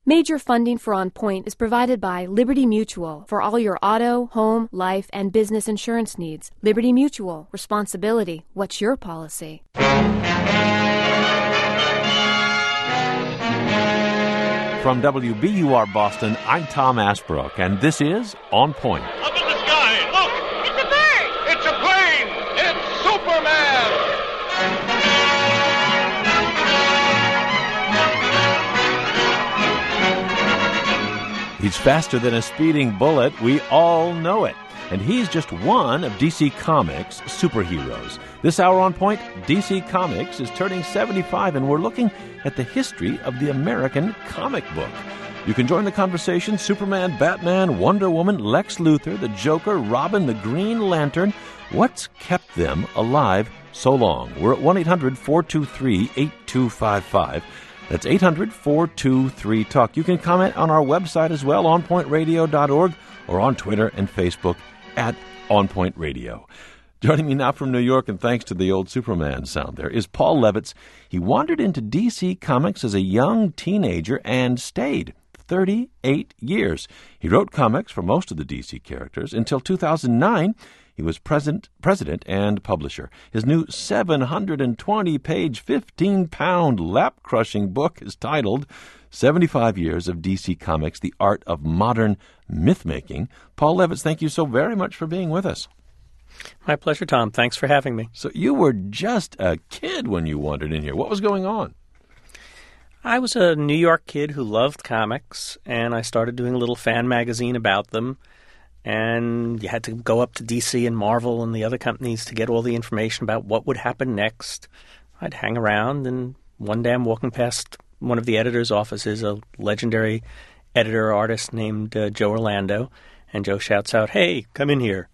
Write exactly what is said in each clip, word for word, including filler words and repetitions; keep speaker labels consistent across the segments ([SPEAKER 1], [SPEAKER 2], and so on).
[SPEAKER 1] Major funding for On Point is provided by Liberty Mutual for all your auto, home, life, and business insurance needs. Liberty Mutual. Responsibility. What's your policy?
[SPEAKER 2] From W B U R Boston, I'm Tom Asbrook, and this is On Point.
[SPEAKER 3] Up in the sky, look! It's a bird! It's a plane! It's Superman!
[SPEAKER 2] He's faster than a speeding bullet. We all know it. And he's just one of D C Comics' superheroes. This hour on Point, D C Comics is turning seventy-five, and we're looking at the history of the American comic book. You can join the conversation. Superman, Batman, Wonder Woman, Lex Luthor, the Joker, Robin, the Green Lantern. What's kept them alive so long? We're at one eight hundred four two three eight two five five. That's eight hundred four two three talk. You can comment on our website as well, on point radio dot org, or on Twitter and Facebook at On Point Radio. Joining me now from New York, and thanks to the old Superman sound there, is Paul Levitz. He wandered into D C Comics as a young teenager and stayed thirty-eight years. He wrote comics for most of the D C characters. Until two thousand nine, he was president, president and publisher. His new seven hundred twenty page, fifteen pound lap-crushing book is titled seventy-five Years of D C Comics, The Art of Modern Myth-Making. Paul Levitz, thank you so very much for being with us.
[SPEAKER 4] My pleasure, Tom. Thanks for having me.
[SPEAKER 2] So you were just a kid when you wandered in here. What was going on?
[SPEAKER 4] I was a New York kid who loved comics, and I started doing a little fan magazine about them. And you had to go up to D C and Marvel and the other companies to get all the information about what would happen next. I'd hang around, and one day I'm walking past one of the editor's offices, a legendary editor-artist named uh, Joe Orlando, and Joe shouts out, "Hey, come in here."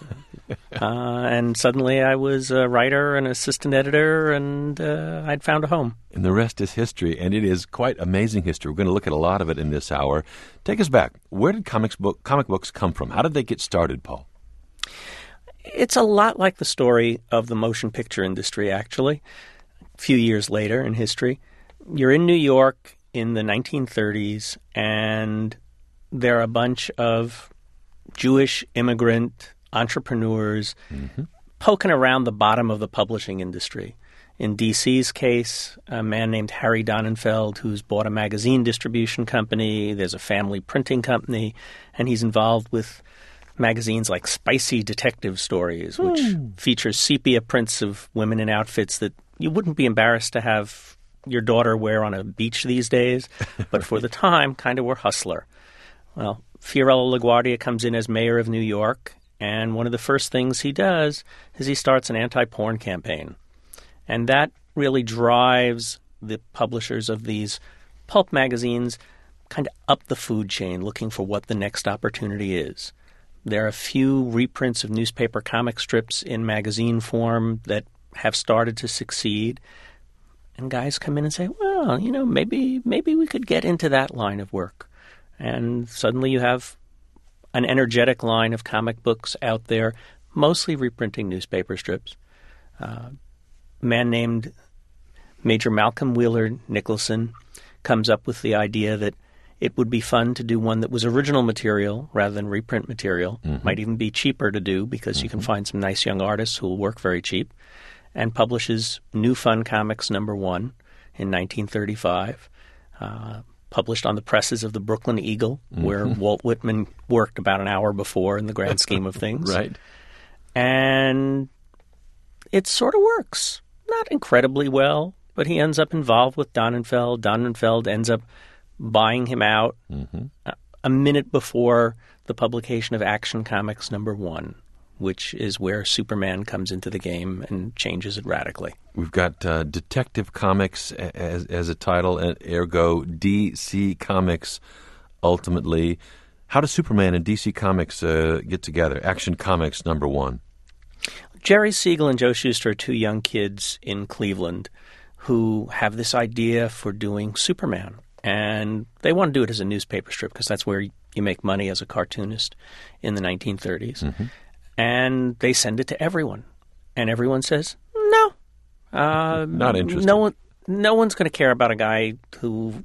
[SPEAKER 4] uh, and suddenly I was a writer, an assistant editor, and uh, I'd found a home.
[SPEAKER 2] And the rest is history, and it is quite amazing history. We're going to look at a lot of it in this hour. Take us back. Where did comics book, comic books come from? How did they get started, Paul?
[SPEAKER 4] It's a lot like the story of the motion picture industry, actually. A few years later in history, you're in New York in the nineteen thirties, and there are a bunch of Jewish immigrant entrepreneurs mm-hmm. poking around the bottom of the publishing industry. In D C's case, a man named Harry Donenfeld, who's bought a magazine distribution company. There's a family printing company, and he's involved with magazines like Spicy Detective Stories, which mm. features sepia prints of women in outfits that you wouldn't be embarrassed to have your daughter wear on a beach these days, but for the time kind of were hustler. Well, Fiorello LaGuardia comes in as mayor of New York, and one of the first things he does is he starts an anti-porn campaign. And that really drives the publishers of these pulp magazines kind of up the food chain, looking for what the next opportunity is. There are a few reprints of newspaper comic strips in magazine form that have started to succeed. And guys come in and say, well, you know, maybe maybe we could get into that line of work. And suddenly you have an energetic line of comic books out there, mostly reprinting newspaper strips. Uh, a man named Major Malcolm Wheeler Nicholson comes up with the idea that it would be fun to do one that was original material rather than reprint material. Mm-hmm. Might even be cheaper to do because mm-hmm. you can find some nice young artists who will work very cheap, and publishes New Fun Comics number one in nineteen thirty-five. Uh, published on the presses of the Brooklyn Eagle, mm-hmm. where Walt Whitman worked about an hour before in the grand scheme of things.
[SPEAKER 2] Right.
[SPEAKER 4] And it sort of works. Not incredibly well, but he ends up involved with Donenfeld. Donenfeld ends up buying him out mm-hmm. a, a minute before the publication of Action Comics number one, which is where Superman comes into the game and changes it radically.
[SPEAKER 2] We've got uh, Detective Comics as, as a title, and ergo D C Comics ultimately. How does Superman and D C Comics uh, get together? Action Comics number one.
[SPEAKER 4] Jerry Siegel and Joe Shuster are two young kids in Cleveland who have this idea for doing Superman. And they want to do it as a newspaper strip because that's where you make money as a cartoonist in the nineteen thirties. Mm-hmm. And they send it to everyone. And everyone says, no. Uh,
[SPEAKER 2] Not interested.
[SPEAKER 4] No one, no one's going to care about a guy who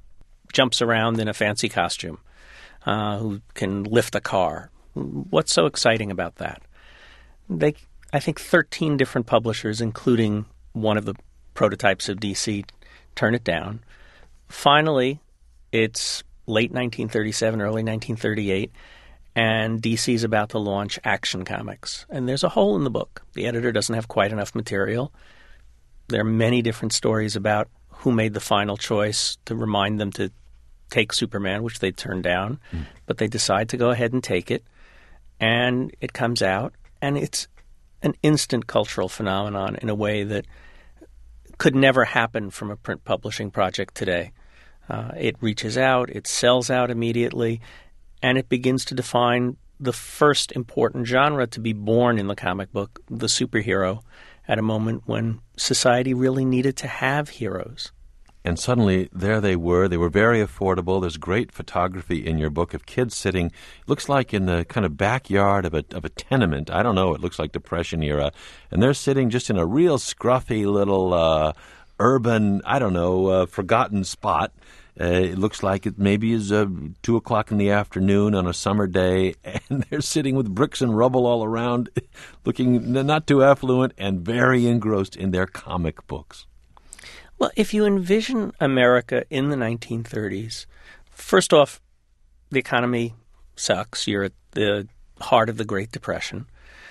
[SPEAKER 4] jumps around in a fancy costume, uh, who can lift a car. What's so exciting about that? They, I think thirteen different publishers, including one of the prototypes of D C, turn it down. Finally, it's late nineteen thirty-seven, early nineteen thirty-eight, and D C's about to launch Action Comics. And there's a hole in the book. The editor doesn't have quite enough material. There are many different stories about who made the final choice to remind them to take Superman, which they turned down. Mm. But they decide to go ahead and take it. And it comes out, and it's an instant cultural phenomenon in a way that could never happen from a print publishing project today. Uh, it reaches out, it sells out immediately, and it begins to define the first important genre to be born in the comic book, the superhero, at a moment when society really needed to have heroes.
[SPEAKER 2] And suddenly, there they were. They were very affordable. There's great photography in your book of kids sitting, looks like in the kind of backyard of a of a tenement. I don't know. It looks like Depression era. And they're sitting just in a real scruffy little uh, urban, I don't know, uh, forgotten spot. Uh, it looks like it maybe is uh, two o'clock in the afternoon on a summer day, and they're sitting with bricks and rubble all around, looking not too affluent and very engrossed in their comic books.
[SPEAKER 4] Well, if you envision America in the nineteen thirties, first off, the economy sucks. You're at the heart of the Great Depression.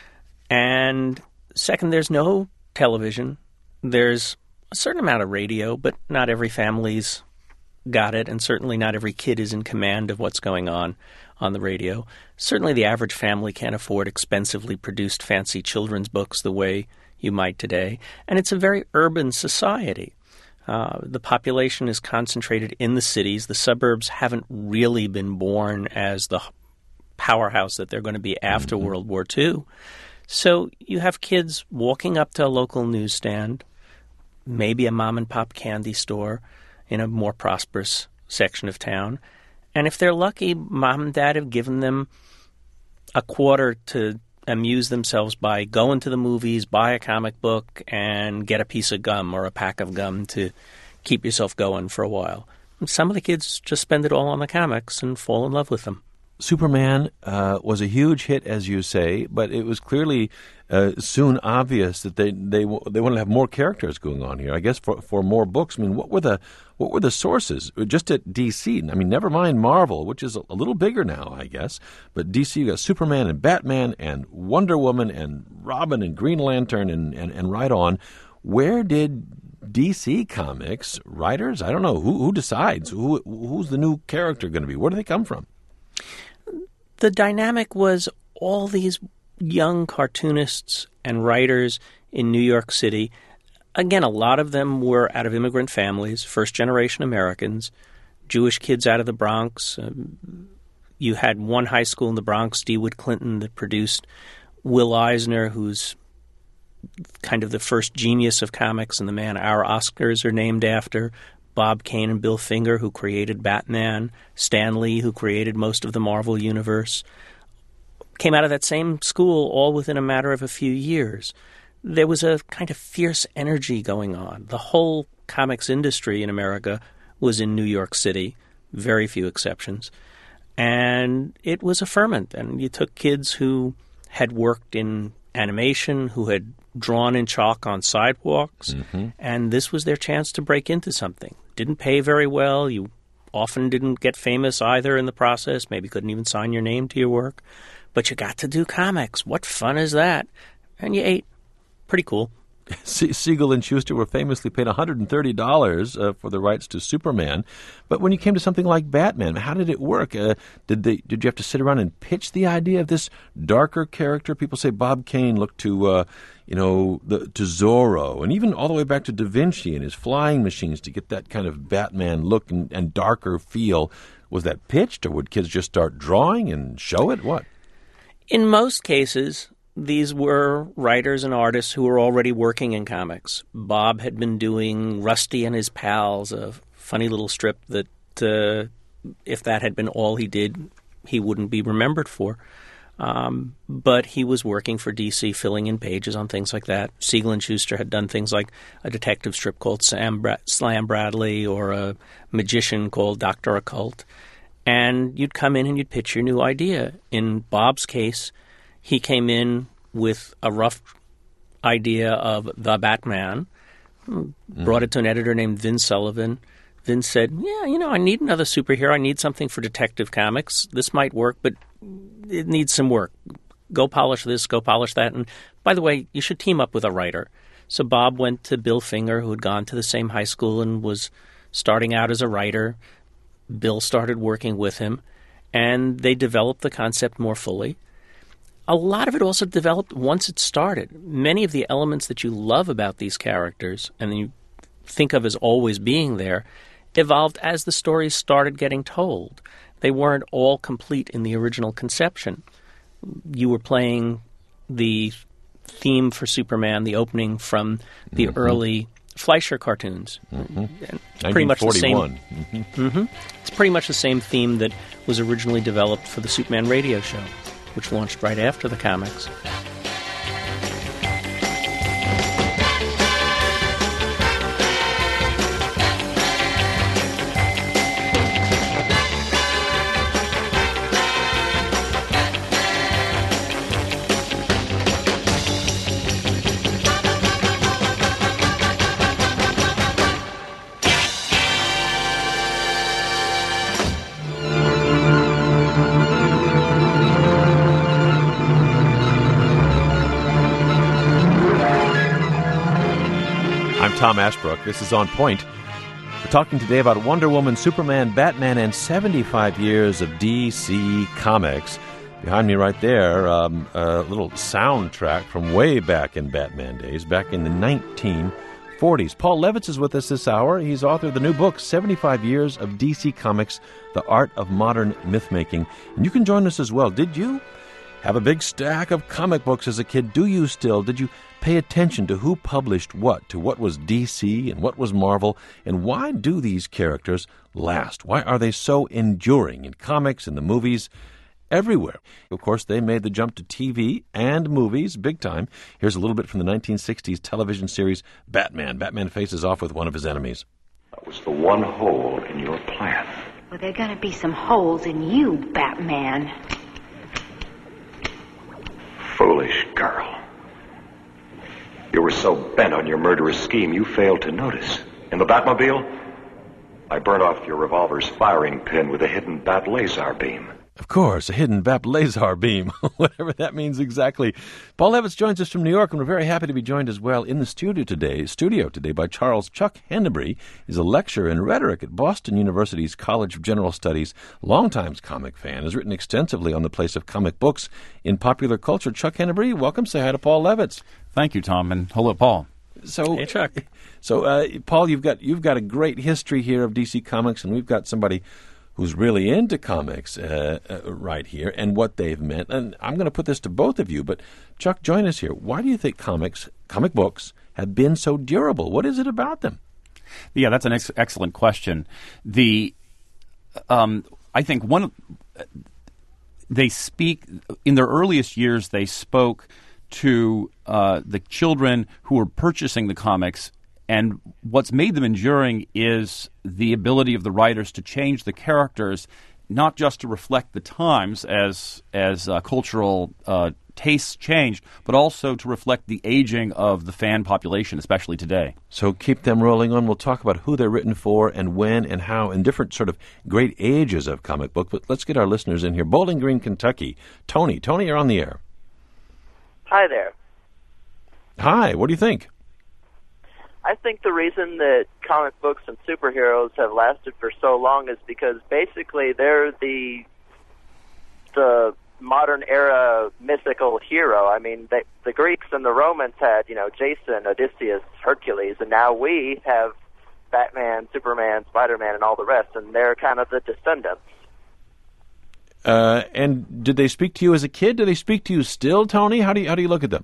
[SPEAKER 4] And second, there's no television. There's a certain amount of radio, but not every family's got it, and certainly not every kid is in command of what's going on on the radio. Certainly the average family can't afford expensively produced fancy children's books the way you might today. And it's a very urban society. Uh, the population is concentrated in the cities. The suburbs haven't really been born as the powerhouse that they're going to be after mm-hmm. World War Two. So you have kids walking up to a local newsstand, maybe a mom-and-pop candy store in a more prosperous section of town. And if they're lucky, mom and dad have given them a quarter to amuse themselves by going to the movies, buy a comic book, and get a piece of gum or a pack of gum to keep yourself going for a while. And some of the kids just spend it all on the comics and fall in love with them.
[SPEAKER 2] Superman uh, was a huge hit, as you say, but it was clearly uh, soon obvious that they they they wanted to have more characters going on here. I guess for for more books. I mean, what were the what were the sources? Just at D C. I mean, never mind Marvel, which is a, a little bigger now, I guess. But D C, you got Superman and Batman and Wonder Woman and Robin and Green Lantern and and, and right on. Where did D C Comics writers? I don't know who who decides who who's the new character going to be. Where do they come from?
[SPEAKER 4] The dynamic was all these young cartoonists and writers in New York City. Again, a lot of them were out of immigrant families, first-generation Americans, Jewish kids out of the Bronx. Um, you had one high school in the Bronx, DeWitt Clinton, that produced Will Eisner, who's kind of the first genius of comics and the man our Oscars are named after. Bob Kane and Bill Finger, who created Batman, Stan Lee, who created most of the Marvel Universe, came out of that same school all within a matter of a few years. There was a kind of fierce energy going on. The whole comics industry in America was in New York City, very few exceptions, and it was a ferment. And you took kids who had worked in animation, who had drawn in chalk on sidewalks, mm-hmm. and this was their chance to break into something. Didn't pay very well. You often didn't get famous either in the process. Maybe couldn't even sign your name to your work. But you got to do comics. What fun is that? And you ate. Pretty cool.
[SPEAKER 2] Siegel and Schuster were famously paid one hundred thirty dollars uh, for the rights to Superman. But when you came to something like Batman, how did it work? Uh, did they did you have to sit around and pitch the idea of this darker character? People say Bob Kane looked to uh, you know the, to Zorro, and even all the way back to Da Vinci and his flying machines to get that kind of Batman look and, and darker feel. Was that pitched, or would kids just start drawing and show it? What?
[SPEAKER 4] In most cases, these were writers and artists who were already working in comics. Bob had been doing Rusty and His Pals, a funny little strip that uh, if that had been all he did, he wouldn't be remembered for. Um, but he was working for D C, filling in pages on things like that. Siegel and Schuster had done things like a detective strip called Sam Bra- Slam Bradley or a magician called Doctor Occult. And you'd come in and you'd pitch your new idea. In Bob's case, he came in with a rough idea of the Batman, mm. brought it to an editor named Vin Sullivan. Vin said, yeah, you know, I need another superhero. I need something for Detective Comics. This might work, but it needs some work. Go polish this, go polish that. And by the way, you should team up with a writer. So Bob went to Bill Finger, who had gone to the same high school and was starting out as a writer. Bill started working with him, and they developed the concept more fully. A lot of it also developed once it started. Many of the elements that you love about these characters and you think of as always being there evolved as the stories started getting told. They weren't all complete in the original conception. You were playing the theme for Superman, the opening from the mm-hmm. early Fleischer cartoons.
[SPEAKER 2] Mm-hmm.
[SPEAKER 4] Pretty much the same.
[SPEAKER 2] Mm-hmm.
[SPEAKER 4] Mm-hmm. It's pretty much the same theme that was originally developed for the Superman radio show, which launched right after the comics.
[SPEAKER 2] Tom Ashbrook. This is On Point. We're talking today about Wonder Woman, Superman, Batman, and seventy-five years of D C Comics. Behind me right there, um, a little soundtrack from way back in Batman days, back in the nineteen forties. Paul Levitz is with us this hour. He's author of the new book, seventy-five years of D C Comics, The Art of Modern Myth-Making. And you can join us as well. Did you have a big stack of comic books as a kid? Do you still? Did you pay attention to who published what, to what was D C and what was Marvel, and why do these characters last? Why are they so enduring in comics, in the movies, everywhere? Of course, they made the jump to T V and movies big time. Here's a little bit from the nineteen sixties television series Batman. Batman faces off with one of his enemies.
[SPEAKER 5] That was the one hole in your plan.
[SPEAKER 6] Well, there are going to be some holes in you, Batman.
[SPEAKER 5] Foolish girl. You were so bent on your murderous scheme, you failed to notice. In the Batmobile, I burned off your revolver's firing pin with a hidden bat laser beam.
[SPEAKER 2] Of course, a hidden Bat laser beam, whatever that means exactly. Paul Levitz joins us from New York, and we're very happy to be joined as well in the studio today, studio today by Charles Chuck Hennebrey. He's a lecturer in rhetoric at Boston University's College of General Studies, longtime comic fan, has written extensively on the place of comic books in popular culture. Chuck Hennebrey, welcome. Say hi to Paul Levitz.
[SPEAKER 7] Thank you, Tom, and hello, Paul.
[SPEAKER 2] So,
[SPEAKER 4] hey, Chuck.
[SPEAKER 2] So, uh, Paul, you've got you've got a great history here of D C Comics, and we've got somebody who's really into comics uh, uh, right here and what they've meant. And I'm going to put this to both of you, but Chuck, join us here. Why do you think comics, comic books, have been so durable? What is it about them?
[SPEAKER 7] Yeah, that's an ex- excellent question. The um, I think one they speak in their earliest years. They spoke to uh, the children who were purchasing the comics. And what's made them enduring is the ability of the writers to change the characters, not just to reflect the times as as uh, cultural uh, tastes changed, but also to reflect the aging of the fan population, especially today.
[SPEAKER 2] So keep them rolling on. We'll talk about who they're written for and when and how in different sort of great ages of comic book. But let's get our listeners in here. Bowling Green, Kentucky. Tony. Tony, you're on the air.
[SPEAKER 8] Hi there.
[SPEAKER 2] Hi. What do you think?
[SPEAKER 8] I think the reason that comic books and superheroes have lasted for so long is because basically they're the the modern era mythical hero. I mean, they, the Greeks and the Romans had, you know, Jason, Odysseus, Hercules, and now we have Batman, Superman, Spider-Man, and all the rest, and they're kind of the descendants.
[SPEAKER 2] Uh, and did they speak to you as a kid? Do they speak to you still, Tony? How do you how do you look at them?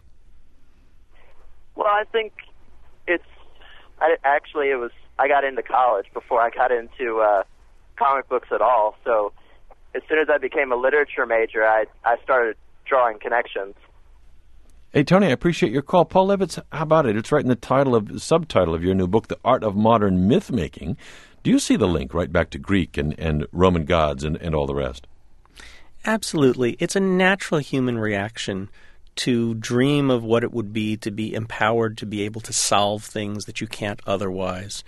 [SPEAKER 8] Well, I think it's I, actually it was I got into college before I got into uh, comic books at all. So as soon as I became a literature major, I I started drawing connections.
[SPEAKER 2] Hey, Tony, I appreciate your call. Paul Levitz, how about it? It's right in the title of subtitle of your new book, The Art of Modern Myth-Making. Do you see the link right back to Greek and, and Roman gods and, and all the rest?
[SPEAKER 4] Absolutely. It's a natural human reaction to dream of what it would be to be empowered to be able to solve things that you can't otherwise.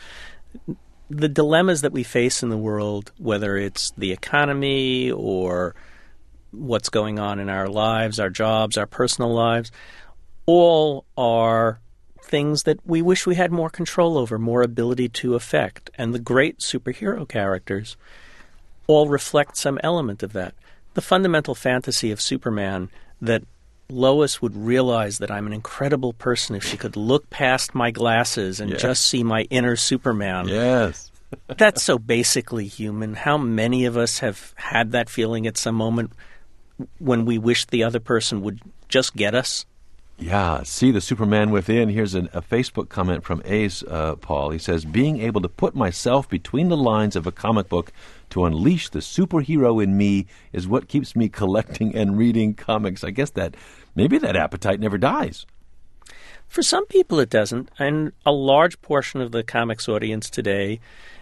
[SPEAKER 4] The dilemmas that we face in the world, whether it's the economy or what's going on in our lives, our jobs, our personal lives, all are things that we wish we had more control over, more ability to affect. And the great superhero characters all reflect some element of that. The fundamental fantasy of Superman, that Lois would realize that I'm an incredible person if she could look past my glasses and
[SPEAKER 2] yes.
[SPEAKER 4] just see my inner Superman.
[SPEAKER 2] Yes.
[SPEAKER 4] That's so basically human. How many of us have had that feeling at some moment when we wish the other person would just get us?
[SPEAKER 2] Yeah, see the Superman within. Here's an, a Facebook comment from Ace, uh, Paul. He says, being able to put myself between the lines of a comic book to unleash the superhero in me is what keeps me collecting and reading comics. I guess that maybe that appetite never dies.
[SPEAKER 4] For some people it doesn't, and a large portion of the comics audience today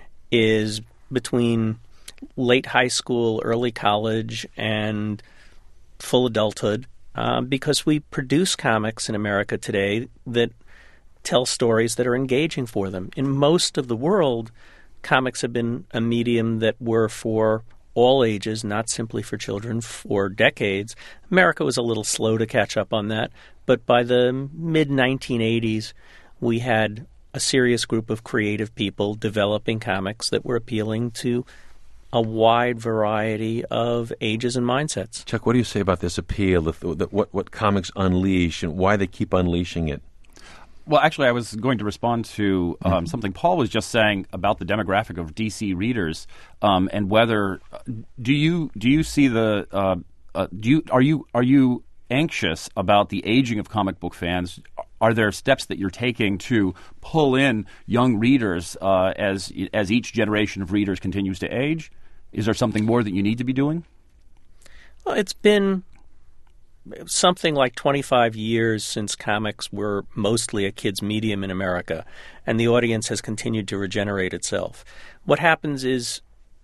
[SPEAKER 4] is between late high school, early college, and full adulthood, uh, because we produce comics in America today that tell stories that are engaging for them. In most of the world, comics have been a medium that were for all ages, not simply for children, for decades. America was a little slow to catch up on that, but by the mid nineteen eighties, we had a serious group of creative people developing comics that were appealing to a wide variety of ages and mindsets.
[SPEAKER 2] Chuck, what do you say about this appeal, the, the, what, what comics unleash and why they keep unleashing it?
[SPEAKER 7] Well, actually, I was going to respond to um, mm-hmm. something Paul was just saying about the demographic of D C readers, um, and whether do you do you see the uh, uh, do you are you are you anxious about the aging of comic book fans? Are there steps that you're taking to pull in young readers uh, as as each generation of readers continues to age? Is there something more that you need to be doing?
[SPEAKER 4] Well, it's been something like twenty-five years since comics were mostly a kid's medium in America, and the audience has continued to regenerate itself. What happens is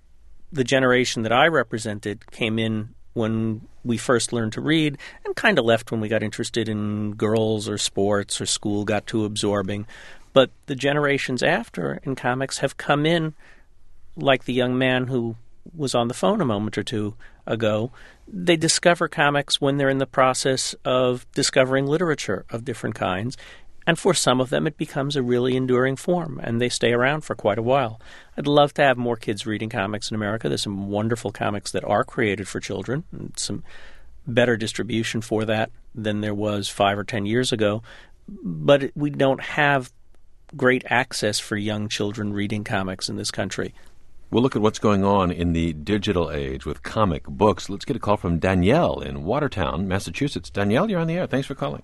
[SPEAKER 4] the generation that I represented came in when we first learned to read and kind of left when we got interested in girls or sports or school got too absorbing. But the generations after in comics have come in like the young man who was on the phone a moment or two ago. They discover comics when they're in the process of discovering literature of different kinds, and for some of them it becomes a really enduring form, and they stay around for quite a while. I'd love to have more kids reading comics in America. There's some wonderful comics that are created for children, and some better distribution for that than there was five or ten years ago, but we don't have great access for young children reading comics in this country.
[SPEAKER 2] We'll look at what's going on in the digital age with comic books. Let's get a call from Danielle in Watertown, Massachusetts. Danielle, you're on the air. Thanks for calling.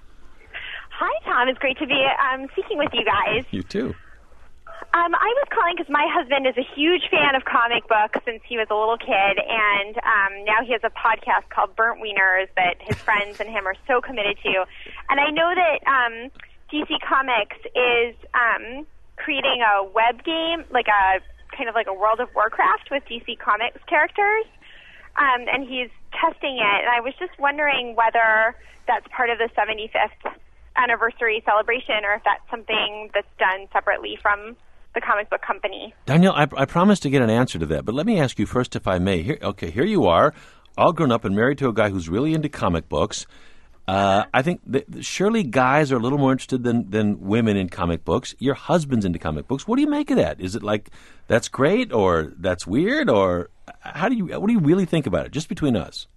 [SPEAKER 9] Hi, Tom. It's great to be um, speaking with you guys.
[SPEAKER 2] You too.
[SPEAKER 9] Um, I was calling because my husband is a huge fan of comic books since he was a little kid, and um, now he has a podcast called Burnt Wieners that his friends and him are so committed to. And I know that um, D C Comics is um, creating a web game, like a kind of like a World of Warcraft with D C Comics characters, um, and he's testing it. And I was just wondering whether that's part of the seventy-fifth anniversary celebration or if that's something that's done separately from the comic book company.
[SPEAKER 2] Danielle, I, I promised to get an answer to that, but let me ask you first, if I may. Here, okay, here you are, all grown up and married to a guy who's really into comic books. Uh, I think that surely guys are a little more interested than, than women in comic books. Your husband's into comic books. What do you make of that? Is it like that's great or that's weird, or how do you what do you really think about it? Just between us.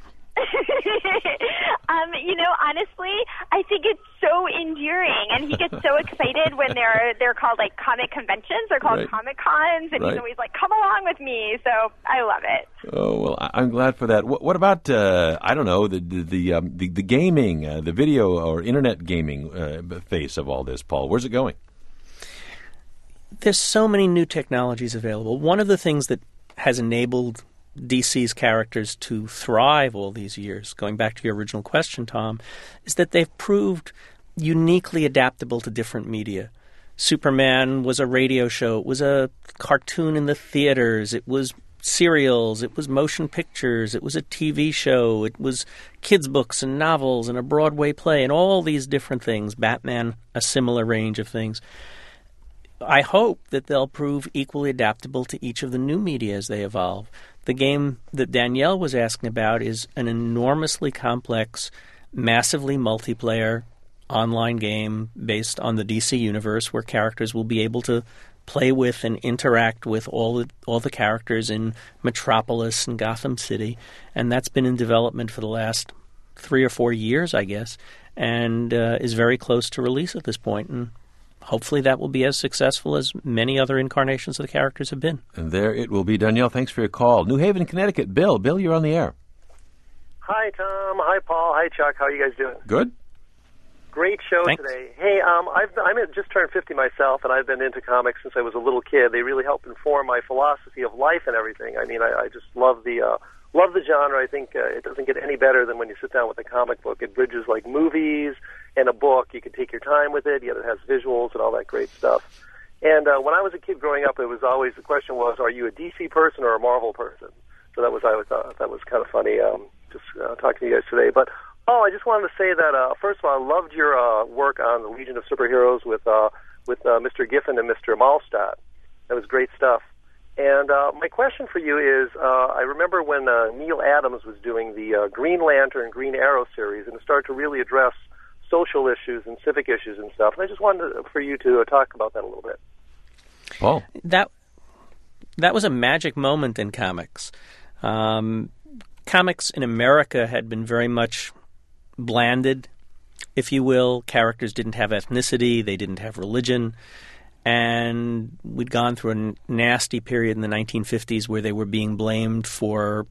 [SPEAKER 9] um, you know, honestly, I think it's so endearing, and he gets so excited when they're they're called like comic conventions. They're called
[SPEAKER 2] right.
[SPEAKER 9] Comic Cons, and
[SPEAKER 2] right.
[SPEAKER 9] he's always like, "Come along with me." So I love it.
[SPEAKER 2] Oh well, I, I'm glad for that. What, what about uh, I don't know the the the, um, the, the gaming, uh, the video or internet gaming uh, face of all this, Paul? Where's it going?
[SPEAKER 4] There's so many new technologies available. One of the things that has enabled D C's characters to thrive all these years, going back to your original question, Tom, is that they've proved uniquely adaptable to different media. Superman was a radio show. It was a cartoon in the theaters. It was serials. It was motion pictures. It was a T V show. It was kids' books and novels and a Broadway play and all these different things. Batman, a similar range of things. I hope that they'll prove equally adaptable to each of the new media as they evolve. The game that Danielle was asking about is an enormously complex, massively multiplayer online game based on the D C universe where characters will be able to play with and interact with all the, all the characters in Metropolis and Gotham City. And that's been in development for the last three or four years, I guess, and uh, is very close to release at this point. And hopefully that will be as successful as many other incarnations of the characters have been.
[SPEAKER 2] And there it will be. Danielle, thanks for your call. New Haven, Connecticut. Bill, Bill, you're on the air.
[SPEAKER 10] Hi, Tom. Hi, Paul. Hi, Chuck. How are you guys doing?
[SPEAKER 2] Good.
[SPEAKER 10] Great show
[SPEAKER 4] Thanks.
[SPEAKER 10] today. Hey, um, I've I'm just turned fifty myself, and I've been into comics since I was a little kid. They really helped inform my philosophy of life and everything. I mean, I, I just love the uh, love the genre. I think uh, it doesn't get any better than when you sit down with a comic book. It bridges like movies and a book. You can take your time with it, yet it has visuals and all that great stuff. And uh, when I was a kid growing up, it was always the question was, are you a D C person or a Marvel person? So that was I was uh, that was kind of funny. Um, just uh, talking to you guys today, but. Oh, I just wanted to say that, uh, first of all, I loved your uh, work on the Legion of Superheroes with uh, with uh, Mister Giffen and Mister Malstadt. That was great stuff. And uh, my question for you is, uh, I remember when uh, Neil Adams was doing the uh, Green Lantern, Green Arrow series, and it started to really address social issues and civic issues and stuff. And I just wanted to, for you to uh, talk about that a little bit.
[SPEAKER 2] Paul?
[SPEAKER 4] That, that was a magic moment in comics. Um, comics in America had been very much blanded, if you will. Characters didn't have ethnicity, they didn't have religion, and we'd gone through a n- nasty period in the nineteen fifties where they were being blamed for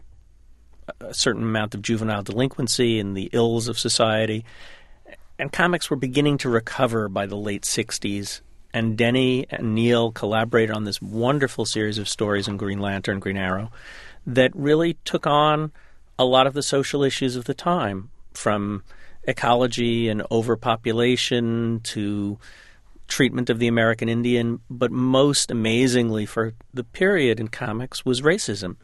[SPEAKER 4] a certain amount of juvenile delinquency and the ills of society. And comics were beginning to recover by the late sixties, and Denny and Neil collaborated on this wonderful series of stories in Green Lantern, Green Arrow, that really took on a lot of the social issues of the time, from ecology and overpopulation to treatment of the American Indian, but most amazingly for the period in comics was racism.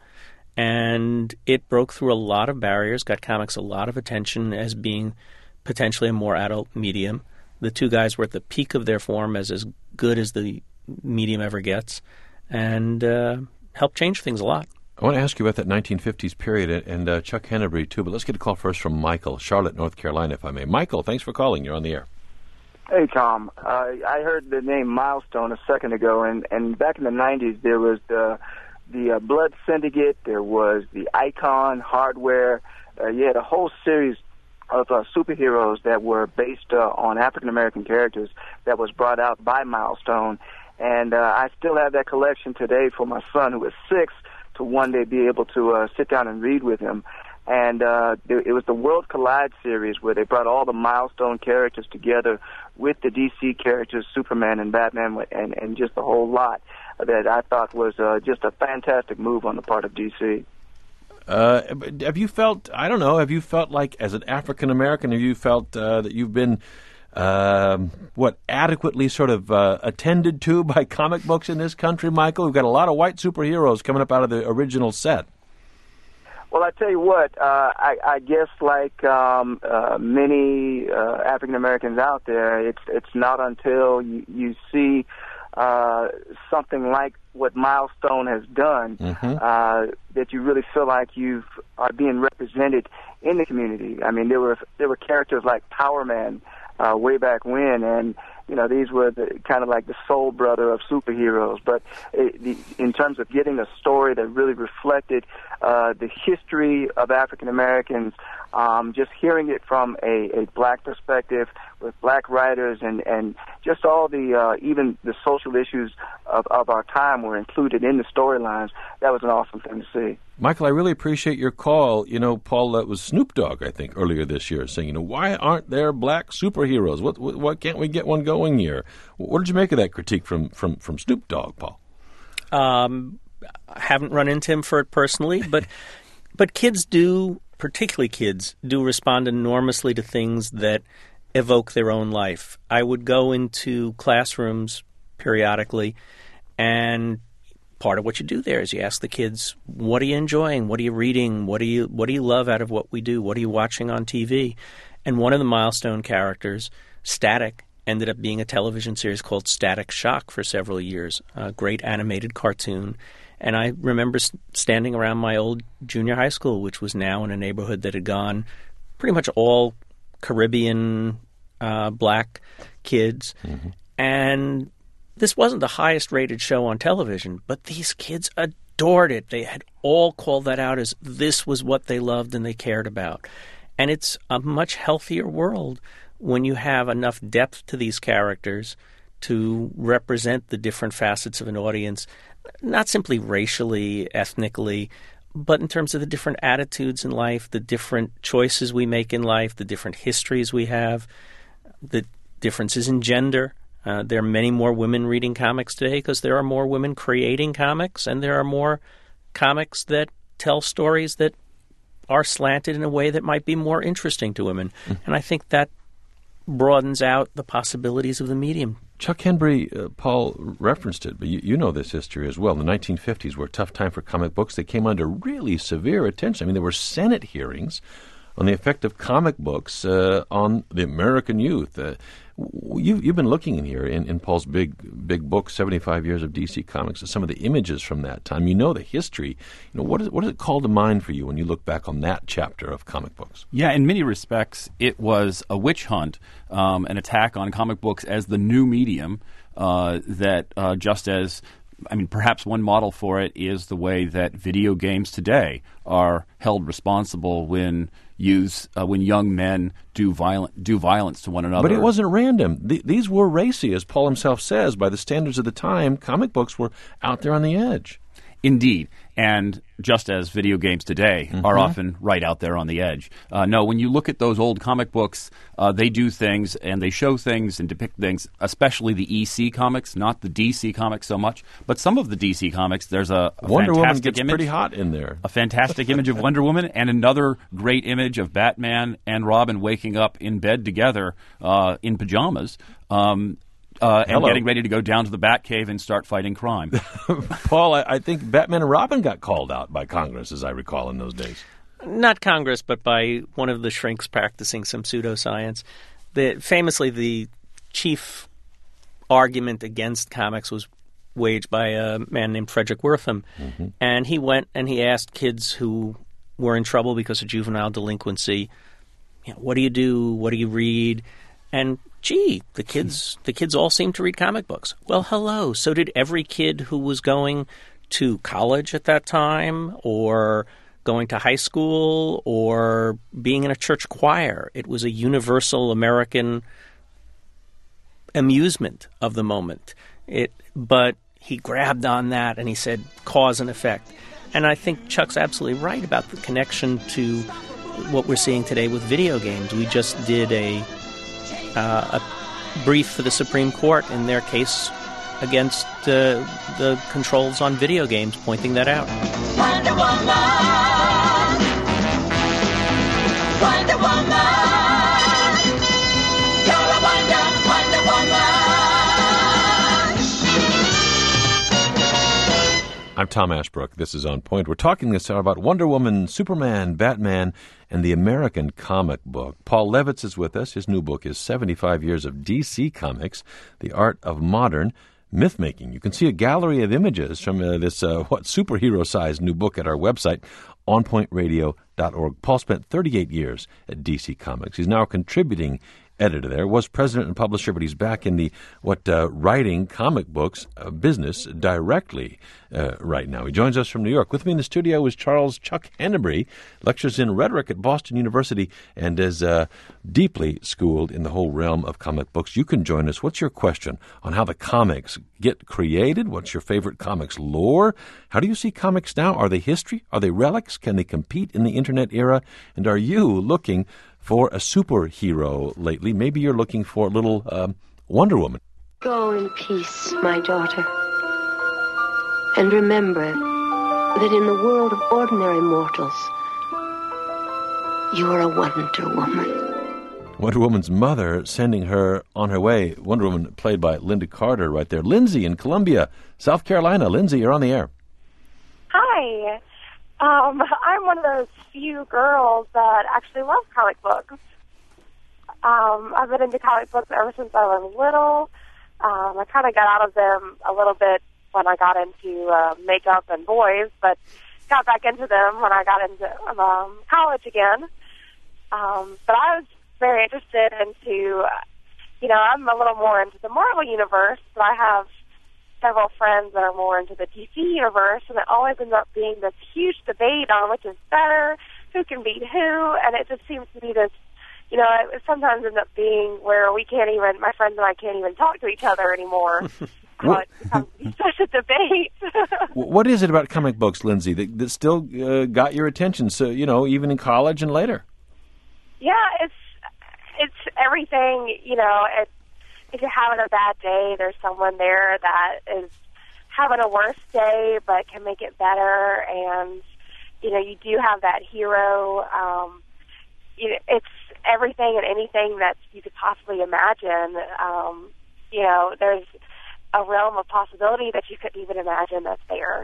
[SPEAKER 4] And it broke through a lot of barriers, got comics a lot of attention as being potentially a more adult medium. The two guys were at the peak of their form as as good as the medium ever gets, and uh, helped change things a lot.
[SPEAKER 2] I want to ask you about that nineteen fifties period and uh, Chuck Hennebrey, too, but let's get a call first from Michael, Charlotte, North Carolina, if I may. Michael, thanks for calling. You're on the air.
[SPEAKER 11] Hey, Tom. Uh, I heard the name Milestone a second ago, and, and back in the nineties, there was the, the uh, Blood Syndicate, there was the Icon, Hardware. Uh, you had a whole series of uh, superheroes that were based uh, on African-American characters that was brought out by Milestone. And uh, I still have that collection today for my son, who is six, to one day be able to uh, sit down and read with him. And uh, it was the World Collide series where they brought all the Milestone characters together with the D C characters, Superman and Batman, and, and just a whole lot that I thought was uh, just a fantastic move on the part of D C.
[SPEAKER 2] Uh, have you felt, I don't know, have you felt like as an African-American, have you felt uh, that you've been, um, what, adequately sort of uh, attended to by comic books in this country, Michael? We've got a lot of white superheroes coming up out of the original set.
[SPEAKER 11] Well, I tell you what, uh, I, I guess like um, uh, many uh, African Americans out there, it's it's not until you, you see uh, something like what Milestone has done
[SPEAKER 2] mm-hmm.
[SPEAKER 11] uh, that you really feel like you are being represented in the community. I mean, there were there were characters like Power Man uh, way back when, and you know, these were the, kind of like the soul brother of superheroes. But it, the, in terms of getting a story that really reflected uh, the history of African Americans, um, just hearing it from a, a black perspective with black writers, and, and just all the uh, even the social issues of, of our time were included in the storylines. That was an awesome thing to see.
[SPEAKER 2] Michael, I really appreciate your call. You know, Paul, that was Snoop Dogg, I think, earlier this year, saying, you know, why aren't there black superheroes? What, what, why can't we get one going here? What did you make of that critique from, from, from Snoop Dogg, Paul?
[SPEAKER 4] Um, I haven't run into him for it personally, but but kids do, particularly kids, do respond enormously to things that evoke their own life. I would go into classrooms periodically, and part of what you do there is you ask the kids, what are you enjoying? What are you reading? What do you what do you love out of what we do? What are you watching on T V? And one of the Milestone characters, Static, ended up being a television series called Static Shock for several years, a great animated cartoon. And I remember standing around my old junior high school, which was now in a neighborhood that had gone pretty much all Caribbean uh, black kids. Mm-hmm. And this wasn't the highest rated show on television, but these kids adored it. They had all called that out as this was what they loved and they cared about. And it's a much healthier world when you have enough depth to these characters to represent the different facets of an audience, not simply racially, ethnically, but in terms of the different attitudes in life, the different choices we make in life, the different histories we have, the differences in gender. Uh, there are many more women reading comics today because there are more women creating comics, and there are more comics that tell stories that are slanted in a way that might be more interesting to women. Mm-hmm. And I think that broadens out the possibilities of the medium.
[SPEAKER 2] Chuck Henry, uh, Paul referenced it, but you, you know this history as well. The nineteen fifties were a tough time for comic books. They came under really severe attention. I mean, there were Senate hearings on the effect of comic books uh, on the American youth. Uh, you, you've been looking in here in, in Paul's big big book, seventy-five years of D C Comics, at some of the images from that time. You know the history. You know, what, is, what does it call to mind for you when you look back on that chapter of comic books?
[SPEAKER 7] Yeah, in many respects, it was a witch hunt, um, an attack on comic books as the new medium uh, that uh, just as I mean, perhaps one model for it is the way that video games today are held responsible when use uh, when young men do violent do violence to one another.
[SPEAKER 2] But it wasn't random. Th- these were racy, as Paul himself says. By the standards of the time, comic books were out there on the edge.
[SPEAKER 7] Indeed. And just as video games today mm-hmm. are often right out there on the edge. Uh, no, when you look at those old comic books, uh, they do things and they show things and depict things, especially the E C comics, not the D C comics so much. But some of the D C comics, there's a, a
[SPEAKER 2] Wonder
[SPEAKER 7] fantastic
[SPEAKER 2] Woman gets
[SPEAKER 7] image,
[SPEAKER 2] pretty hot in there.
[SPEAKER 7] A fantastic image of Wonder Woman and another great image of Batman and Robin waking up in bed together uh, in pajamas. Um Uh, and getting ready to go down to the Batcave and start fighting crime.
[SPEAKER 2] Paul, I, I think Batman and Robin got called out by Congress, as I recall, in those days.
[SPEAKER 4] Not Congress, but by one of the shrinks practicing some pseudoscience. The, famously, the chief argument against comics was waged by a man named Frederick Wertham. Mm-hmm. And he went and he asked kids who were in trouble because of juvenile delinquency, you know, what do you do? What do you read? And gee, the kids the kids all seem to read comic books. Well, hello. So did every kid who was going to college at that time or going to high school or being in a church choir. It was a universal American amusement of the moment. It, but he grabbed on that and he said cause and effect. And I think Chuck's absolutely right about the connection to what we're seeing today with video games. We just did a Uh, a brief for the Supreme Court in their case against uh, the controls on video games, pointing that out. Wonder Woman! Wonder Woman! You're a wonder, Wonder Woman! I'm Tom Ashbrook. This is On Point. We're talking this hour about Wonder Woman, Superman, Batman, and the American comic book. Paul Levitz is with us. His new book is seventy-five years of D C Comics, The Art of Modern Myth-Making. You can see a gallery of images from uh, this, uh, what, superhero-sized new book at our website, on point radio dot org. Paul spent thirty-eight years at D C Comics. He's now a contributing editor there, was president and publisher, but he's back in the, what, uh, writing comic books uh, business directly uh, right now. He joins us from New York. With me in the studio is Charles Chuck Hennebrey, lectures in rhetoric at Boston University and is uh, deeply schooled in the whole realm of comic books. You can join us. What's your question on how the comics get created? What's your favorite comics lore? How do you see comics now? Are they history? Are they relics? Can they compete in the internet era? And are you looking for a superhero lately? Maybe you're looking for a little um, Wonder Woman.
[SPEAKER 12] Go in peace, my daughter. And remember that in the world of ordinary mortals, you are a Wonder Woman.
[SPEAKER 2] Wonder Woman's mother sending her on her way. Wonder Woman played by Linda Carter right there. Lindsay in Columbia, South Carolina. Lindsay, you're on the air.
[SPEAKER 13] Hi. Um, I'm one of those few girls that actually love comic books. Um, I've been into comic books ever since I was little. Um, I kind of got out of them a little bit when I got into uh, makeup and boys, but got back into them when I got into um, college again. Um, but I was very interested into, uh, you know, I'm a little more into the Marvel universe, but I have several friends that are more into the D C universe, and it always ends up being this huge debate on which is better, who can beat who, and it just seems to be this, you know, it sometimes ends up being where we can't even, my friends and I can't even talk to each other anymore. So it becomes such a debate.
[SPEAKER 2] What is it about comic books, Lindsay, that, that still uh, got your attention, so, you know, even in college and later?
[SPEAKER 13] Yeah, it's it's everything, you know, it, if you're having a bad day, there's someone there that is having a worse day but can make it better, and, you know, you do have that hero. Um, you, it's everything and anything that you could possibly imagine. Um, you know, there's a realm of possibility that you couldn't even imagine that's there.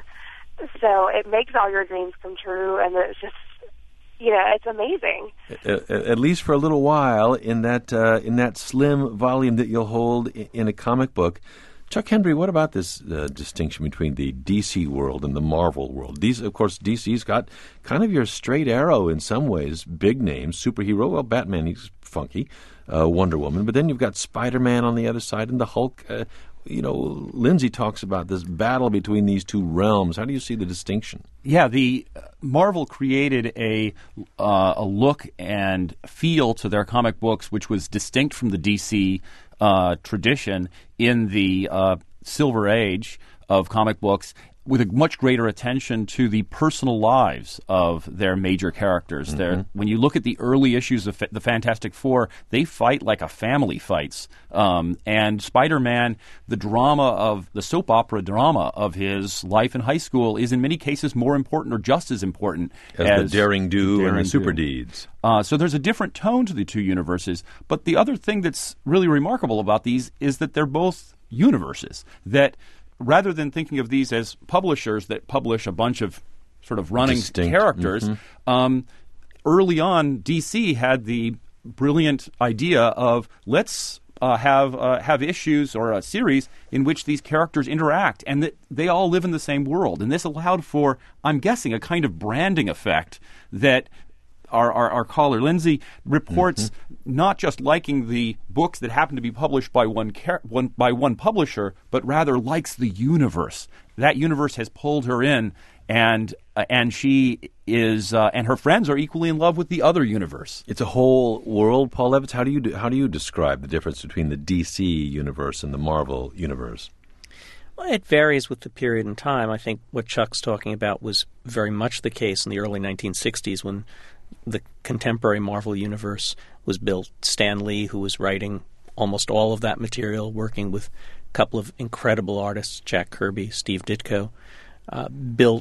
[SPEAKER 13] So it makes all your dreams come true, and it's just, you know, it's amazing.
[SPEAKER 2] At, at least for a little while, in that uh, in that slim volume that you'll hold in a comic book. Chuck Henry, what about this uh, distinction between the D C world and the Marvel world? These, of course, D C's got kind of your straight arrow in some ways, big names, superhero. Well, Batman, he's funky, uh, Wonder Woman, but then you've got Spider-Man on the other side, and the Hulk. Uh, you know, Lindsay talks about this battle between these two realms. How do you see the distinction?
[SPEAKER 7] Yeah, the uh, Marvel created a uh, a look and feel to their comic books which was distinct from the D C uh, tradition in the uh, Silver Age of comic books, with a much greater attention to the personal lives of their major characters. Mm-hmm. Their, when you look at the early issues of Fa- the Fantastic Four, they fight like a family fights. Um, and Spider-Man, the drama of the soap opera drama of his life in high school is in many cases more important or just as important
[SPEAKER 2] as,
[SPEAKER 7] as
[SPEAKER 2] the daring do
[SPEAKER 7] the
[SPEAKER 2] and the
[SPEAKER 7] do.
[SPEAKER 2] super deeds.
[SPEAKER 7] Uh, so there's a different tone to the two universes. But the other thing that's really remarkable about these is that they're both universes. That rather than thinking of these as publishers that publish a bunch of sort of running
[SPEAKER 2] Distinct.
[SPEAKER 7] characters,
[SPEAKER 2] Mm-hmm.
[SPEAKER 7] um, early on D C had the brilliant idea of let's uh, have uh, have issues or a series in which these characters interact and that they all live in the same world. And this allowed for, I'm guessing, a kind of branding effect that Our, our, our caller, Lindsay, reports mm-hmm. not just liking the books that happen to be published by one, car- one by one publisher, but rather likes the universe. That universe has pulled her in, and uh, and she is uh, and her friends are equally in love with the other universe.
[SPEAKER 2] It's a whole world, Paul Levitz. How do you do, how do you describe the difference between the D C universe and the Marvel universe?
[SPEAKER 4] Well, it varies with the period in time. I think what Chuck's talking about was very much the case in the early nineteen sixties when the contemporary Marvel universe was built. Stan Lee, who was writing almost all of that material, working with a couple of incredible artists, Jack Kirby, Steve Ditko, uh, built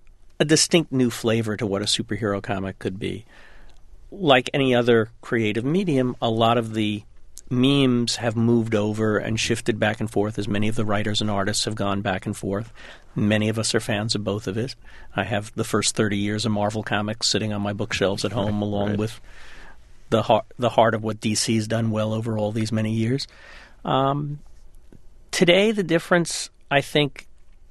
[SPEAKER 4] a distinct new flavor to what a superhero comic could be. Like any other creative medium, a lot of the memes have moved over and shifted back and forth as many of the writers and artists have gone back and forth. Many of us are fans of both of it. I have the first thirty years of Marvel Comics sitting on my bookshelves at home, along
[SPEAKER 2] right.
[SPEAKER 4] with the heart, the heart of what D C's done well over all these many years. Um, today, the difference, I think,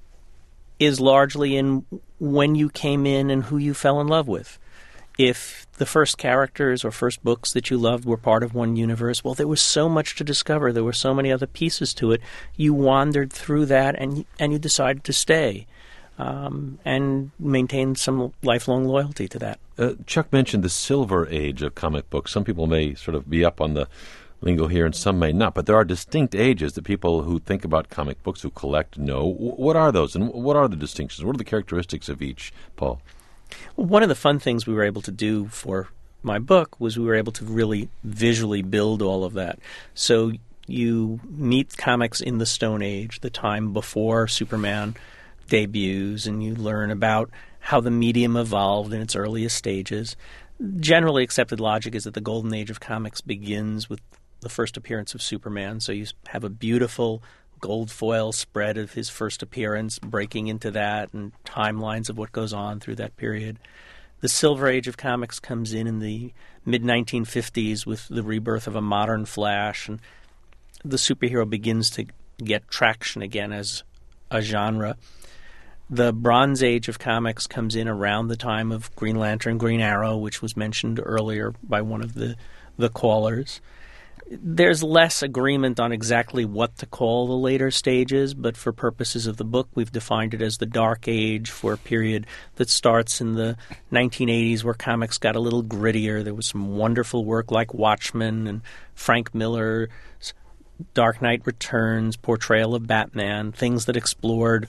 [SPEAKER 4] is largely in when you came in and who you fell in love with. If the first characters or first books that you loved were part of one universe, well, there was so much to discover. There were so many other pieces to it. You wandered through that, and and you decided to stay um, and maintain some lifelong loyalty to that.
[SPEAKER 2] Uh, Chuck mentioned the Silver Age of comic books. Some people may sort of be up on the lingo here, and some may not. But there are distinct ages that people who think about comic books, who collect, know. What are those, and what are the distinctions? What are the characteristics of each, Paul?
[SPEAKER 4] Well, one of the fun things we were able to do for my book was we were able to really visually build all of that. So you meet comics in the Stone Age, the time before Superman, debuts, and you learn about how the medium evolved in its earliest stages. Generally accepted logic is that the golden age of comics begins with the first appearance of Superman. So you have a beautiful gold foil spread of his first appearance, breaking into that, and timelines of what goes on through that period. The Silver Age of comics comes in in the mid nineteen fifties with the rebirth of a modern Flash, and the superhero begins to get traction again as a genre. The Bronze Age of comics comes in around the time of Green Lantern, Green Arrow, which was mentioned earlier by one of the, the callers. There's less agreement on exactly what to call the later stages, but for purposes of the book, we've defined it as the Dark Age for a period that starts in the nineteen eighties, where comics got a little grittier. There was some wonderful work like Watchmen and Frank Miller's Dark Knight Returns, portrayal of Batman, things that explored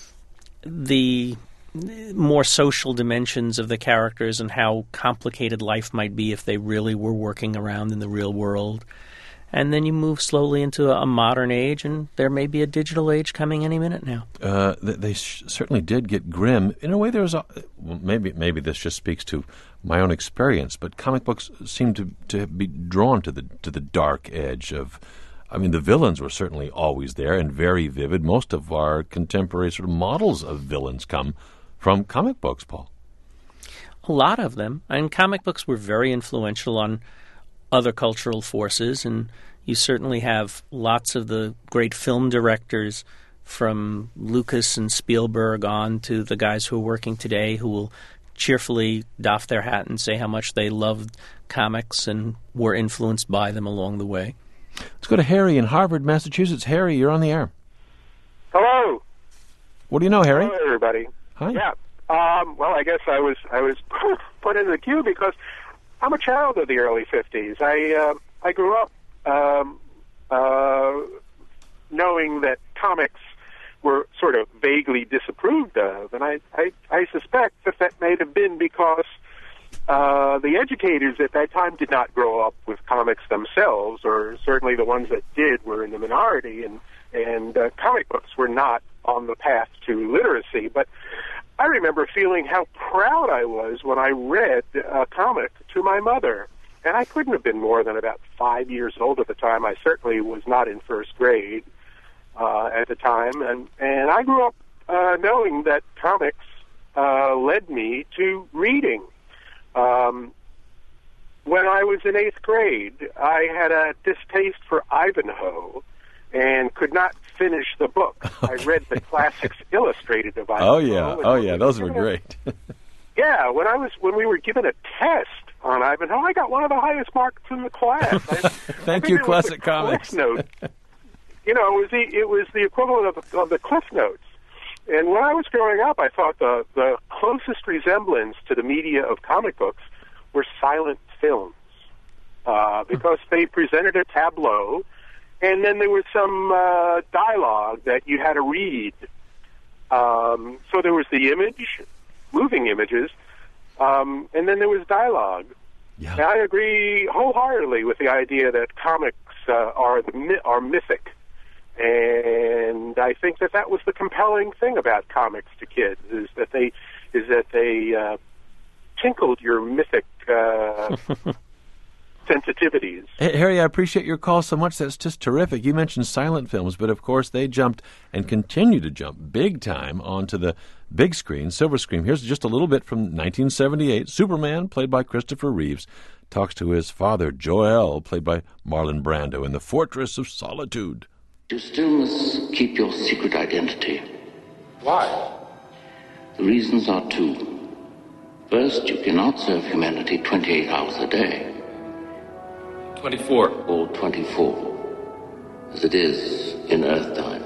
[SPEAKER 4] the more social dimensions of the characters and how complicated life might be if they really were working around in the real world. And then you move slowly into a modern age, and there may be a digital age coming any minute now.
[SPEAKER 2] Uh, they they sh- certainly did get grim. In a way, there's a, well, maybe maybe this just speaks to my own experience, but comic books seem to, to be drawn to the to the dark edge of. I mean, the villains were certainly always there and very vivid. Most of our contemporary sort of models of villains come from comic books, Paul.
[SPEAKER 4] A lot of them. And comic books were very influential on other cultural forces, and you certainly have lots of the great film directors from Lucas and Spielberg on to the guys who are working today who will cheerfully doff their hat and say how much they loved comics and were influenced by them along the way.
[SPEAKER 2] Let's go to Harry in Harvard, Massachusetts. Harry, you're on the air.
[SPEAKER 14] Hello.
[SPEAKER 2] What do you know, Harry?
[SPEAKER 14] Hello, everybody.
[SPEAKER 2] Hi.
[SPEAKER 14] Yeah. Um, well, I guess I was I was put in the queue because I'm a child of the early fifties. I uh, I grew up um, uh, knowing that comics were sort of vaguely disapproved of, and I, I, I suspect that that may have been because uh, the educators at that time did not grow up with comics themselves, or certainly the ones that did were in the minority, and, and uh, comic books were not on the path to literacy. But I remember feeling how proud I was when I read a comic to my mother. And I couldn't have been more than about five years old at the time. I certainly was not in first grade uh, at the time. And, and I grew up uh, knowing that comics uh, led me to reading. Um, when I was in eighth grade, I had a distaste for Ivanhoe and could not finish the book. Okay. I read the classics illustrated of Ivanhoe.
[SPEAKER 2] Oh, yeah. Oh, yeah. Those were great.
[SPEAKER 14] Yeah, when I was when we were given a test on Ivanhoe, I got one of the highest marks in the class. I,
[SPEAKER 2] Thank
[SPEAKER 14] I
[SPEAKER 2] you, Classic Comics.
[SPEAKER 14] Note. You know, it was the it was the equivalent of, of the Cliff Notes. And when I was growing up, I thought the the closest resemblance to the media of comic books were silent films, uh, because they presented a tableau, and then there was some uh, dialogue that you had to read. Um, so there was the image, moving images, um, and then there was dialogue.
[SPEAKER 2] Yeah.
[SPEAKER 14] And I agree wholeheartedly with the idea that comics uh, are the are mythic, and I think that that was the compelling thing about comics to kids is that they is that they uh, tinkled your mythic uh, sensitivities.
[SPEAKER 2] Hey, Harry, I appreciate your call so much. That's just terrific. You mentioned silent films, but of course they jumped and continue to jump big time onto the big screen, silver screen. Here's just a little bit from nineteen seventy-eight. Superman, played by Christopher Reeves, talks to his father, Jor-El, played by Marlon Brando, in The Fortress of Solitude.
[SPEAKER 15] You still must keep your secret identity.
[SPEAKER 3] Why?
[SPEAKER 15] The reasons are two. First, you cannot serve humanity twenty-eight hours a day.
[SPEAKER 3] twenty-four.
[SPEAKER 15] Or twenty-four, as it is in Earth time.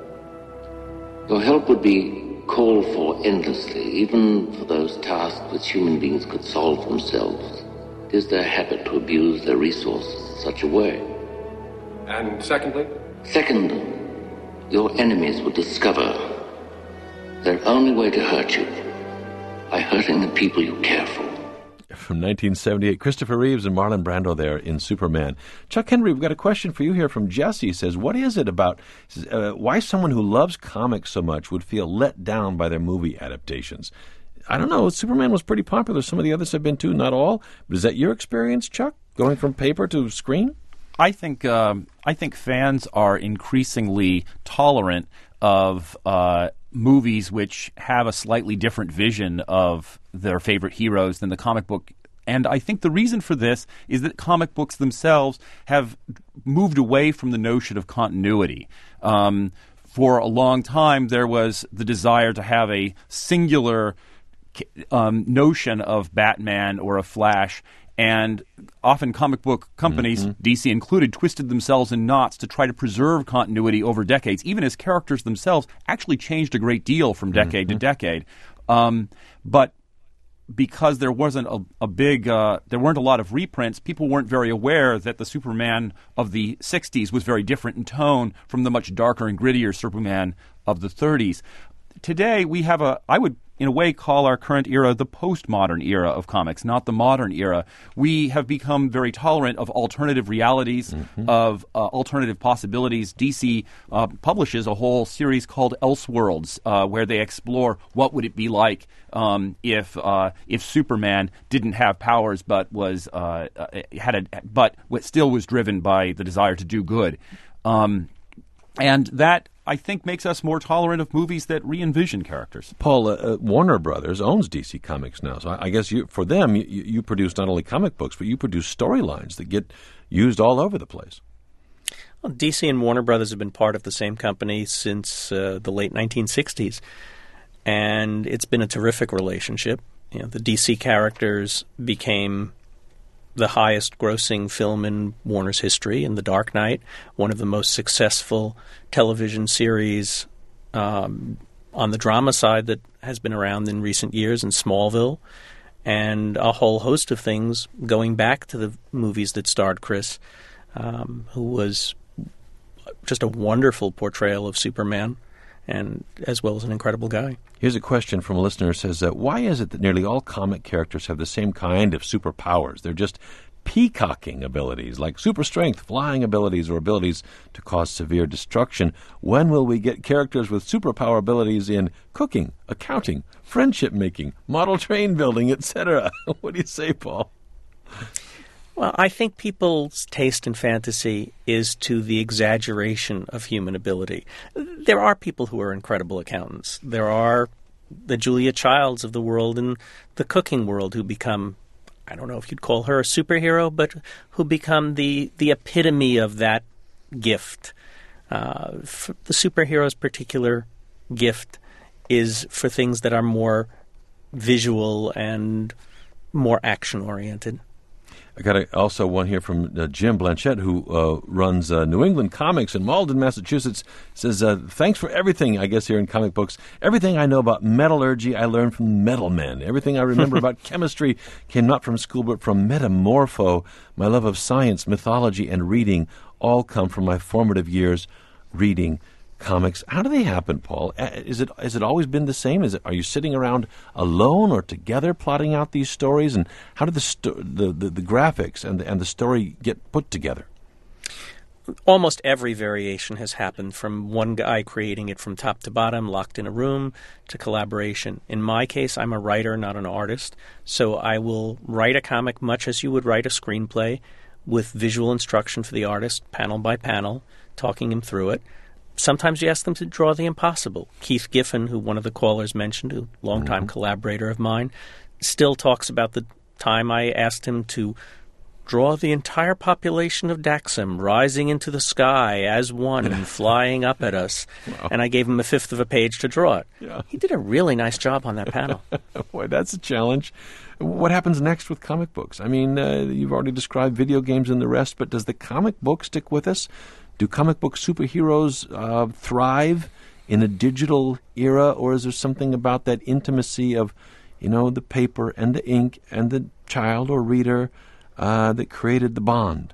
[SPEAKER 15] Your help would be called for endlessly, even for those tasks which human beings could solve themselves. It is their habit to abuse their resources in such a way.
[SPEAKER 3] And secondly?
[SPEAKER 15] Second, your enemies will discover their only way to hurt you by hurting the people you care for.
[SPEAKER 2] from nineteen seventy-eight. Christopher Reeves and Marlon Brando there in Superman. Chuck Henry, we've got a question for you here from Jesse. He says, what is it about says, uh, why someone who loves comics so much would feel let down by their movie adaptations? I don't know. Superman was pretty popular. Some of the others have been too, not all. But is that your experience, Chuck, going from paper to screen?
[SPEAKER 7] I think um, I think fans are increasingly tolerant of uh, movies which have a slightly different vision of their favorite heroes than the comic book. And I think the reason for this is that comic books themselves have moved away from the notion of continuity. Um, for a long time, there was the desire to have a singular um, notion of Batman or a Flash. And often comic book companies, mm-hmm. D C included, twisted themselves in knots to try to preserve continuity over decades, even as characters themselves actually changed a great deal from decade mm-hmm. to decade. Um, but because there wasn't a, a big, uh, there weren't a lot of reprints, people weren't very aware that the Superman of the sixties was very different in tone from the much darker and grittier Superman of the thirties. Today, we have a, I would in a way call our current era the postmodern era of comics, not the modern era. We have become very tolerant of alternative realities, mm-hmm. of uh, alternative possibilities. D C uh, publishes a whole series called Elseworlds, uh, where they explore what would it be like um, if uh, if Superman didn't have powers, but was uh, had a but still was driven by the desire to do good, um, and that, I think, makes us more tolerant of movies that re-envision characters.
[SPEAKER 2] Paul, uh, uh, Warner Brothers owns D C Comics now, so I, I guess you, for them, you, you produce not only comic books, but you produce storylines that get used all over the place.
[SPEAKER 4] Well, D C and Warner Brothers have been part of the same company since uh, the late nineteen sixties, and it's been a terrific relationship. You know, the D C characters became the highest-grossing film in Warner's history in The Dark Knight, one of the most successful television series um, on the drama side that has been around in recent years in Smallville, and a whole host of things going back to the movies that starred Chris, um, who was just a wonderful portrayal of Superman, and as well as an incredible guy.
[SPEAKER 2] Here's a question from a listener who says, uh, why is it that nearly all comic characters have the same kind of superpowers? They're just peacocking abilities, like super strength, flying abilities, or abilities to cause severe destruction. When will we get characters with superpower abilities in cooking, accounting, friendship making, model train building, et cetera? What do you say, Paul?
[SPEAKER 4] Well, I think people's taste in fantasy is to the exaggeration of human ability. There are people who are incredible accountants. There are the Julia Childs of the world in the cooking world who become, I don't know if you'd call her a superhero, but who become the, the epitome of that gift. Uh, the superhero's particular gift is for things that are more visual and more action-oriented.
[SPEAKER 2] I got a, also one here from uh, Jim Blanchett, who uh, runs uh, New England Comics in Malden, Massachusetts. Says, uh, thanks for everything, I guess, here in comic books. Everything I know about metallurgy, I learned from Metal Men. Everything I remember about chemistry came not from school, but from Metamorpho. My love of science, mythology, and reading all come from my formative years reading comics. How do they happen, Paul? Is it is it always been the same? Is it, are you sitting around alone or together plotting out these stories? And how do the sto- the, the, the graphics and the, and the story get put together?
[SPEAKER 4] Almost every variation has happened, from one guy creating it from top to bottom, locked in a room, to collaboration. In my case, I'm a writer, not an artist, so I will write a comic much as you would write a screenplay, with visual instruction for the artist, panel by panel, talking him through it. Sometimes you ask them to draw the impossible. Keith Giffen, who one of the callers mentioned, a longtime mm-hmm. collaborator of mine, still talks about the time I asked him to draw the entire population of Daxam rising into the sky as one and flying up at us. Wow. And I gave him a fifth of a page to draw it. Yeah. He did a really nice job on that panel.
[SPEAKER 2] Boy, that's a challenge. What happens next with comic books? I mean, uh, you've already described video games and the rest, but does the comic book stick with us? Do comic book superheroes uh, thrive in a digital era, or is there something about that intimacy of, you know, the paper and the ink and the child or reader uh, that created the bond?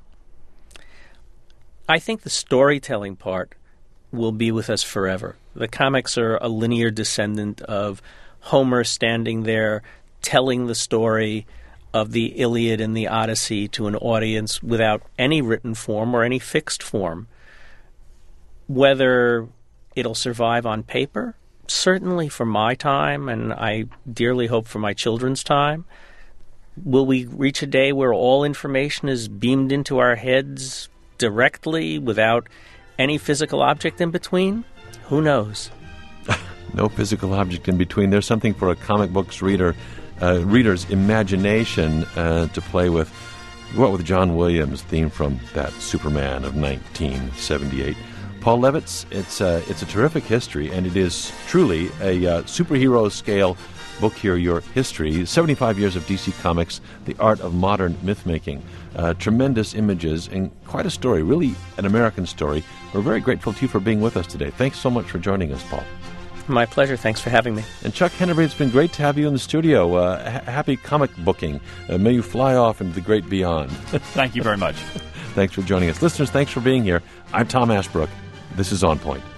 [SPEAKER 4] I think the storytelling part will be with us forever. The comics are a linear descendant of Homer standing there telling the story of the Iliad and the Odyssey to an audience without any written form or any fixed form. Whether it'll survive on paper, certainly for my time, and I dearly hope for my children's time. Will we reach a day where all information is beamed into our heads directly without any physical object in between? Who knows?
[SPEAKER 2] No physical object in between. There's something for a comic books reader, uh, reader's imagination uh, to play with. What with John Williams' theme from that Superman of nineteen seventy-eight. Paul Levitz, it's uh, it's a terrific history, and it is truly a uh, superhero scale book here, your history, seventy-five years of D C Comics, the art of modern myth-making. Uh, tremendous images and quite a story, really an American story. We're very grateful to you for being with us today. Thanks so much for joining us, Paul.
[SPEAKER 4] My pleasure. Thanks for having me.
[SPEAKER 2] And Chuck Henneberry, it's been great to have you in the studio. Uh, ha- happy comic booking. Uh, may you fly off into the great beyond.
[SPEAKER 7] Thank you very much.
[SPEAKER 2] Thanks for joining us. Listeners, thanks for being here. I'm Tom Ashbrook. This is On Point.